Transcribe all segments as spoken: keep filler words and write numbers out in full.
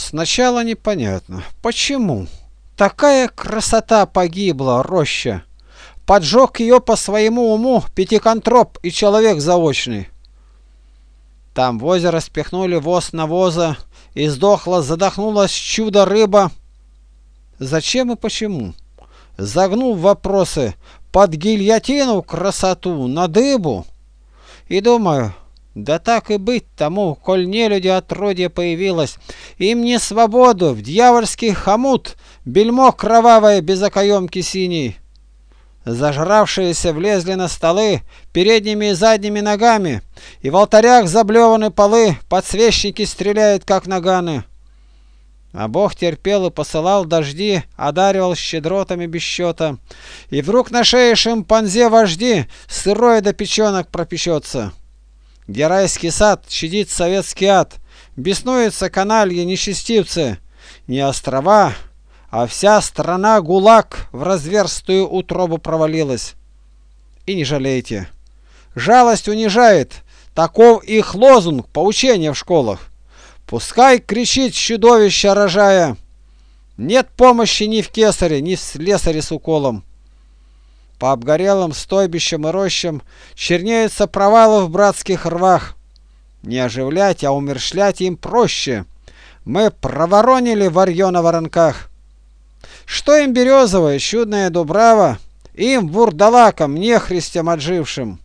Сначала непонятно, почему такая красота погибла, роща. Поджег ее по своему уму Пятиконтроп и человек заочный. Там в озеро спихнули воз навоза, и сдохла, задохнулась чудо-рыба. Зачем и почему? Загнул вопросы под гильотину красоту, на дыбу. И думаю, да так и быть тому, коль нелюди отродье появилось, им не свободу, в дьявольский хомут, бельмо кровавое без окоемки синей. Зажравшиеся влезли на столы передними и задними ногами, и в алтарях заблеваны полы, подсвечники стреляют, как наганы. А Бог терпел и посылал дожди, одаривал щедротами без счета, и вдруг на шее шимпанзе вожди сырое до печенок пропечется. Где райский сад щадит советский ад, беснуются канальи нечестивцы, не острова, а вся страна ГУЛАГ в разверстую утробу провалилась. И не жалейте. Жалость унижает, таков их лозунг, поучения в школах. Пускай кричит чудовище, рожая. Нет помощи ни в кесаре, ни в слесаре с уколом. По обгорелым стойбищам и рощам чернеются провалы в братских рвах. Не оживлять, а умершлять им проще. Мы проворонили варьё на воронках. Что им березовая, чудная дубрава, им вурдалакам, нехристям отжившим.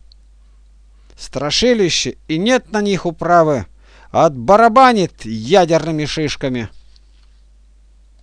Страшилище, и нет на них управы, отбарабанит ядерными шишками.